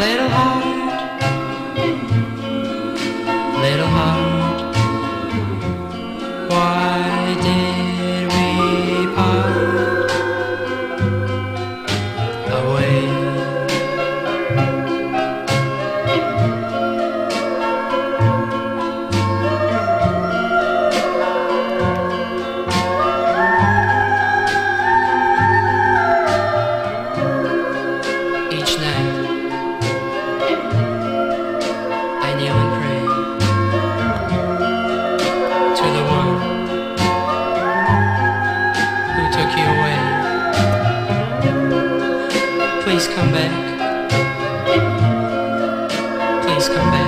Little heart, why did we part away? Each night I kneel and pray to the one who took you away. Please come back. Please come back.